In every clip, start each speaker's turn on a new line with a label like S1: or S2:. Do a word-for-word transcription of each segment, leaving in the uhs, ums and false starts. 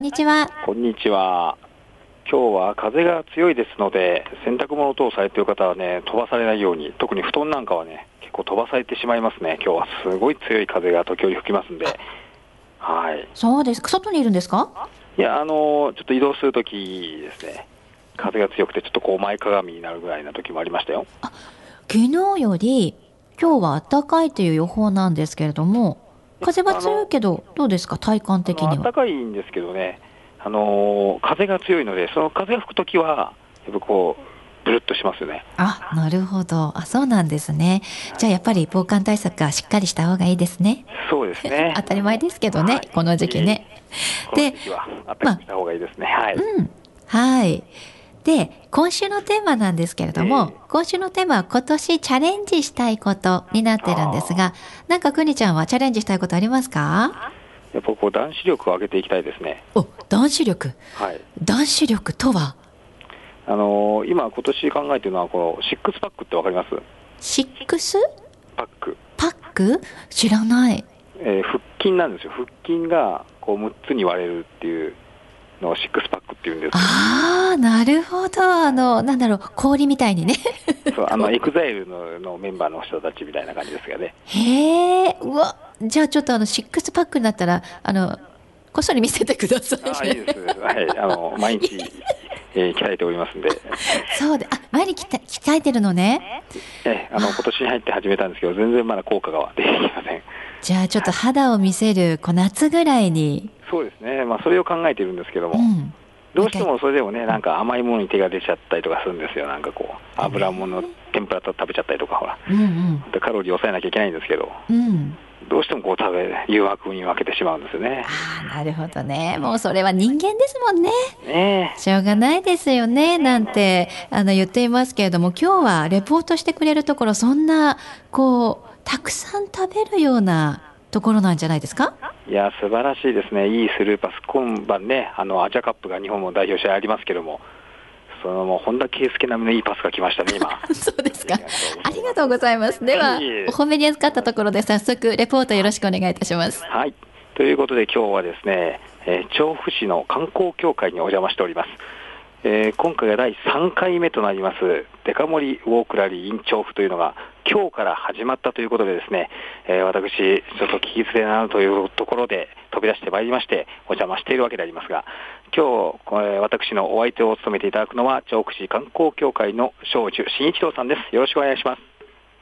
S1: にちは。
S2: こんにちは。今日は風が強いですので、洗濯物等をされている方はね、飛ばされないように、特に布団なんかはね、結構飛ばされてしまいますね。今日はすごい強い風が時折吹きますんで。はい。
S1: そうですか。外にいるんですか？
S2: いや、あの、ちょっと移動するときですね、風が強くて、ちょっとこう前かがみになるぐらいな時もありましたよ。
S1: あ、昨日より今日は暖かいという予報なんですけれども、風は強いけど、どうですか、体感的には。
S2: 暖かいんですけどね、あの風が強いので、その風が吹くときは、やっぱこう、ブルッとしますよね。
S1: あ、なるほど。あ、そうなんですね。じゃあやっぱり防寒対策はしっかりした方がいいですね。
S2: そうですね。
S1: 当たり前ですけどね、
S2: はい、
S1: この時期ね。
S2: この時期はあったかくした方がいいですね。まあ、はい。
S1: うん。はい。で、今週のテーマなんですけれども、えー、今週のテーマは今年チャレンジしたいことになってるんですが、なんかくにちゃんはチャレンジしたいことありますか？
S2: やっぱこう男子力を上げていきたいですね。
S1: お、男子力。
S2: はい。
S1: 男子力とは？
S2: あのー、今今年考えているのはこのシックスパックってわかります？
S1: シックス
S2: パック。
S1: パック？知らない。
S2: えー、腹筋なんですよ。腹筋がこうむっつに割れるっていうのをシックスパックっていうんです。
S1: ああ、なるほど。あの、なんだろう、氷みたいにね。
S2: そう、あのエグザイル の, のメンバーの人たちみたいな感じですがね。
S1: へえ、うわ、じゃあちょっとあのシックスパックになったら、あのこっそり見せてください、ね。
S2: あ、いいです。はい、あの毎日、えー、鍛えておりますんで。
S1: そうで、あ、毎日鍛えてるのね。
S2: えー、あの今年に入って始めたんですけど、全然まだ効果が出てきません。
S1: じゃあちょっと肌を見せるこう夏ぐらいに。
S2: そうですね。まあそれを考えているんですけども。うん、どうしてもそれでもね、なんか甘いものに手が出ちゃったりとかするんですよ。なんかこう油物の天ぷらと食べちゃったりとか、ほら、うんうん、でカロリー抑えなきゃいけないんですけど、うん、どうしてもこう食べ誘惑に分けてしまうんですよね。
S1: ああ、なるほどね。もうそれは人間ですもんね。
S2: ねえ、
S1: しょうがないですよねなんてあの言っていますけれども、今日はレポートしてくれるところ、そんなこうたくさん食べるようなところなんじゃないですか？
S2: いや、素晴らしいですね。いいスルーパス、今晩ね、あのアジアカップが日本も代表試合ありますけども、そのもう本田圭佑並みのいいパスが来ましたね、今。
S1: そうですか。ありがとうございます。では、お褒めに預かったところで早速レポートよろしくお願いいたします。
S2: はい。ということで今日はですね、えー、調布市の観光協会にお邪魔しております。えー、今回がだいさんかいめとなりますデカ盛りウォークラリー in 調布というのが今日から始まったということでですね、えー、私ちょっと聞き捨てなるというところで飛び出してまいりましてお邪魔しているわけでありますが、今日、えー、私のお相手を務めていただくのは調布市観光協会の庄司慎一郎さんです。よろしくお願いします。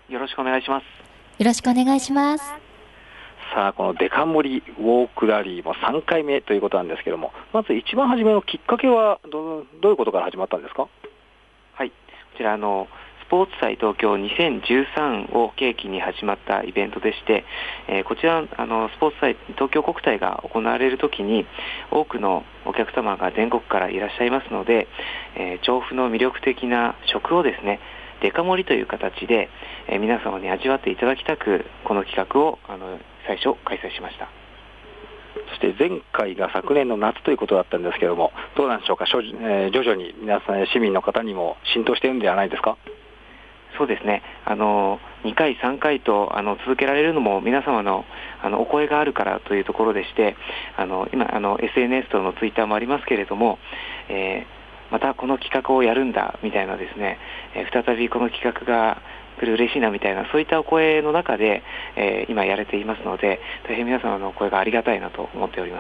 S3: よろしくお願いします。
S1: よろしくお願いします。
S2: さあ、このデカ盛りウォークラリーもさんかいめということなんですけども、まず一番初めのきっかけは ど, どういうことから始まったんですか？
S3: はい、こちらあのスポーツ祭東京にせんじゅうさんを契機に始まったイベントでして、えー、こちらあのスポーツ祭東京国体が行われるときに多くのお客様が全国からいらっしゃいますので、えー、調布の魅力的な食をですね、デカ盛りという形で、えー、皆様に味わっていただきたく、この企画をあの最初開催しました。
S2: そして前回が昨年の夏ということだったんですけども、どうなんでしょうか、えー、徐々に皆さん市民の方にも浸透しているんではないですか？
S3: そうですね、あのにかいさんかいとあの続けられるのも皆様のあのお声があるからというところでして、あの今あの エスエヌエス とのツイッターもありますけれども、えー、またこの企画をやるんだみたいなですね、えー、再びこの企画が来る嬉しいなみたいな、そういったお声の中で、えー、今やれていますので、大変皆様のお声がありがたいなと思っております。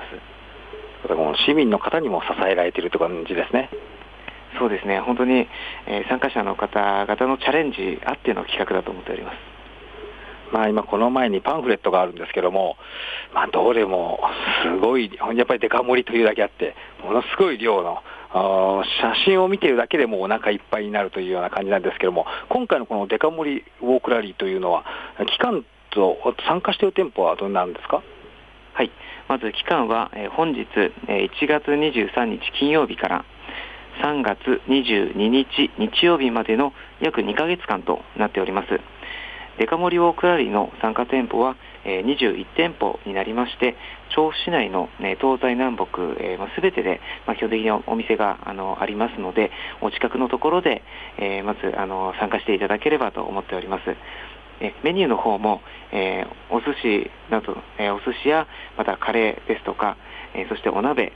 S2: 市民の方にも支えられているという感じですね。
S3: そうですね、本当に、えー、参加者の方々のチャレンジあっての企画だと思っております。
S2: まあ、今この前にパンフレットがあるんですけども、まあ、どれもすごい、やっぱりデカ盛りというだけあってものすごい量の写真を見ているだけでもお腹いっぱいになるというような感じなんですけども、今回のこのデカ盛りウォークラリーというのは期間と参加している店舗はどうなんですか？
S3: はい、まず期間は本日いちがつにじゅうさんにち金曜日からさんがつにじゅうににち日曜日までの約にかげつかんとなっております。デカ盛りウォークラリーの参加店舗はにじゅういち店舗になりまして、調布市内の東西南北すべてで基本的にお店があのありますので、お近くのところでまずあの参加していただければと思っております。メニューの方も、えー、お寿司など、えー、お寿司やまたカレーですとか、えー、そしてお鍋、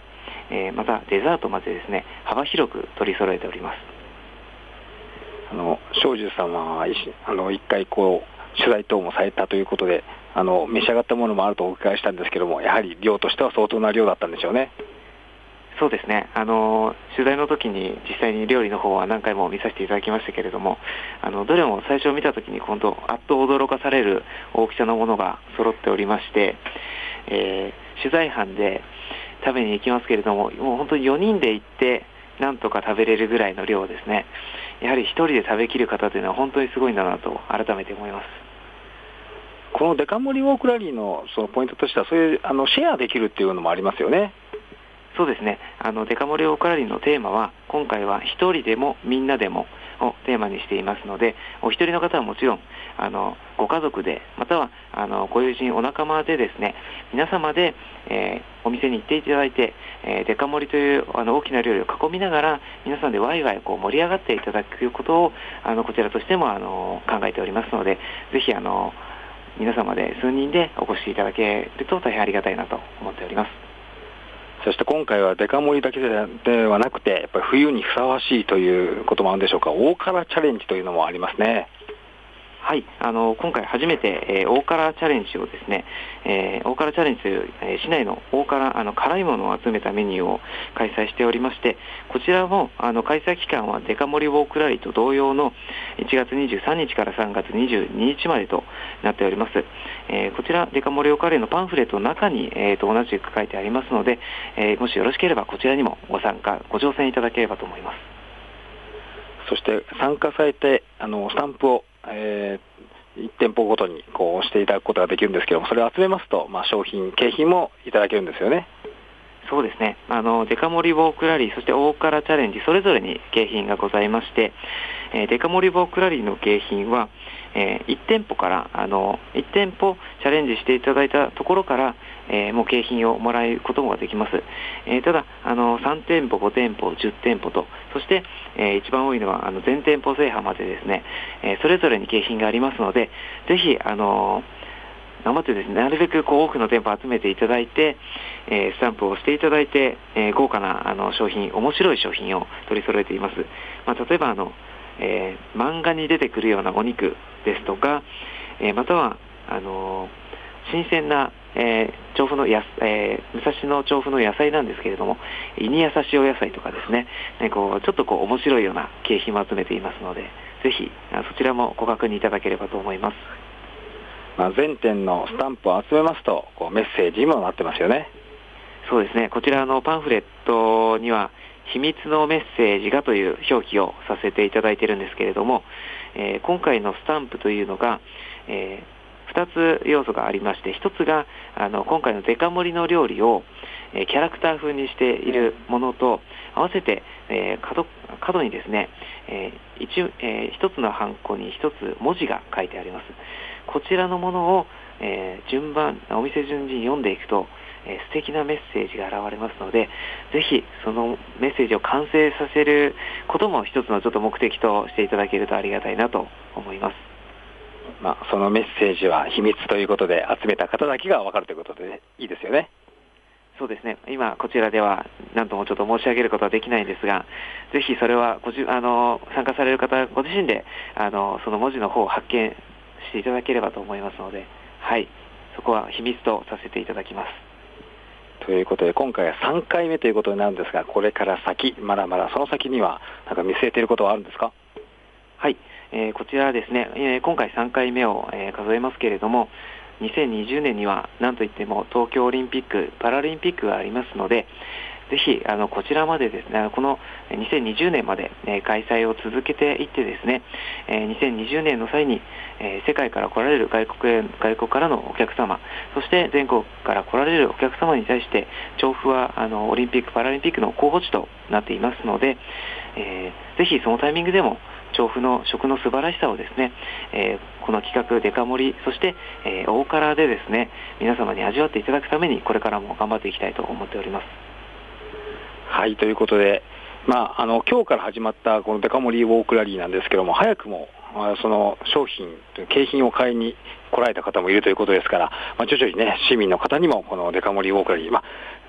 S3: えー、またデザートまでですね、幅広く取り揃えております。
S2: あの庄司さんはあの一回こう取材等もされたということで、あの召し上がったものもあるとお伺いしたんですけども、やはり量としては相当な量だったんでしょうね。
S3: そうですね、あの取材の時に実際に料理の方は何回も見させていただきましたけれども、あのどれも最初見た時に本当あっと驚かされる大きさのものが揃っておりまして、えー、取材班で食べに行きますけれども、もう本当によにんで行ってなんとか食べれるぐらいの量ですね。やはり一人で食べきる方というのは本当にすごいんだなと改めて思います。
S2: このデカ盛りウォークラリーのそのポイントとしては、そういうあのシェアできるっていうのもありますよね。
S3: そうですね、あのデカ盛りウォークラリーのテーマは、今回は一人でもみんなでもをテーマにしていますので、お一人の方はもちろんあのご家族で、またはあのご友人お仲間でですね、皆様で、えー、お店に行っていただいて、えー、デカ盛りというあの大きな料理を囲みながら皆さんでワイワイこう盛り上がっていただくことをあのこちらとしてもあの考えておりますので、ぜひあの皆様で数人でお越しいただけると大変ありがたいなと思っております。
S2: そして今回はデカ盛りだけではなくて、やっぱり冬にふさわしいということもあるんでしょうか、大辛チャレンジというのもありますね。
S3: はい、あの今回初めて、えー、大辛チャレンジをですね、えー、大辛チャレンジという、えー、市内の大辛あの辛いものを集めたメニューを開催しておりまして、こちらもあの開催期間はデカ盛りウォークラリーと同様のいちがつにじゅうさんにちからさんがつにじゅうににちまでとなっております。えー、こちらデカ盛りウォークラリーのパンフレットの中に、えー、と同じく書いてありますので、えー、もしよろしければこちらにもご参加ご乗船いただければと思います。
S2: そして参加されてあのスタンプをえー、いち店舗ごとにこう押していただくことができるんですけども、それを集めますと、まあ、商品、景品もいただけるんですよね。
S3: そうですね、あのデカ盛りウォークラリー、そして大辛チャレンジ、それぞれに景品がございまして、えー、デカ盛りウォークラリーの景品は、えー、いち店舗からあのいち店舗チャレンジしていただいたところから、えー、もう景品をもらえることができます。えー、ただあのさん店舗、ご店舗、じゅう店舗と、そして、えー、一番多いのはあの全店舗制覇までですね、えー、それぞれに景品がありますので、ぜひあの頑張ってですね、なるべくこう多くの店舗を集めていただいて、えー、スタンプをしていただいて、えー、豪華なあの商品、面白い商品を取り揃えています。まあ、例えばあの、えー、漫画に出てくるようなお肉ですとか、えー、またはあのー、新鮮な、えー、調布のや、えー、武蔵野調布の野菜なんですけれども、胃に優しいお野菜とかですね、ねこうちょっとこう面白いような景品も集めていますので、ぜひそちらもご確認いただければと思います。
S2: まあ、全店のスタンプを集めますとこうメッセージにもなってますよね。
S3: そうですね、こちらのパンフレットには秘密のメッセージがという表記をさせていただいているんですけれども、えー、今回のスタンプというのが、えー、ふたつ要素がありまして、ひとつがあの今回のデカ盛りの料理を、えー、キャラクター風にしているものと合わせて、えー、角, 角にですね、えー 1, えー、ひとつのハンコにひとつ文字が書いてあります。こちらのものを、えー、順番お店順次に読んでいくと、えー、素敵なメッセージが現れますので、ぜひそのメッセージを完成させることも一つのちょっと目的としていただけるとありがたいなと思います。
S2: まあ、そのメッセージは秘密ということで、集めた方だけが分かるということで、ね、いいですよね。
S3: そうですね、今こちらでは何ともちょっと申し上げることはできないんですが、ぜひそれはごじあの参加される方ご自身であのその文字の方を発見していただければと思いますので、はい、そこは秘密とさせていただきます。
S2: ということで今回はさんかいめということになるんですが、これから先まだまだその先にはなんか見据えていることはあるんですか？
S3: はい、えー、こちらはですね、えー、今回さんかいめを、えー、数えますけれども、にせんにじゅうねんには何といっても東京オリンピックパラリンピックがありますので、ぜひあのこちらまでですね、このにせんにじゅうねんまで、えー、開催を続けていってですね、えー、にせんにじゅうねんの際に、えー、世界から来られる外国へ外国からのお客様、そして全国から来られるお客様に対して調布はあのオリンピックパラリンピックの候補地となっていますので、えー、ぜひそのタイミングでも調布の食の素晴らしさをですね、えー、この企画デカ盛り、そして、えー、大辛でですね、皆様に味わっていただくためにこれからも頑張っていきたいと思っております。
S2: はい、ということで、まあ、あの今日から始まったこのデカ盛りウォークラリーなんですけども、早くもその商品景品を買いに来られた方もいるということですから、まあ、徐々にね市民の方にもこのデカ盛りウォークラリー、まあ、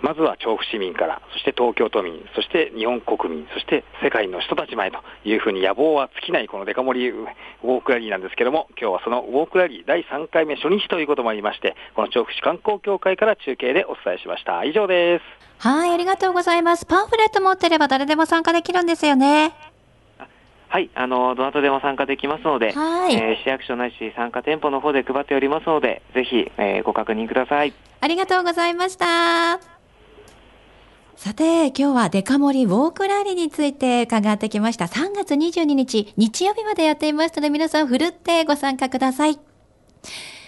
S2: まずは調布市民から、そして東京都民、そして日本国民、そして世界の人たち前というふうに野望は尽きないこのデカ盛りウォークラリーなんですけども、今日はそのウォークラリーだいさんかいめ初日ということもありまして、この調布市観光協会から中継でお伝えしました。以上です。
S1: はい、ありがとうございます。パンフレット持ってれば誰でも参加できるんですよね。
S3: はい、あの、どなたでも参加できますので、
S1: はい、
S3: えー、市役所ないし参加店舗の方で配っておりますので、ぜひ、えー、ご確認ください。
S1: ありがとうございました。さて、今日はデカ盛りウォークラリーについて伺ってきました。さんがつにじゅうににち、日曜日までやっていますので、皆さんふるってご参加ください。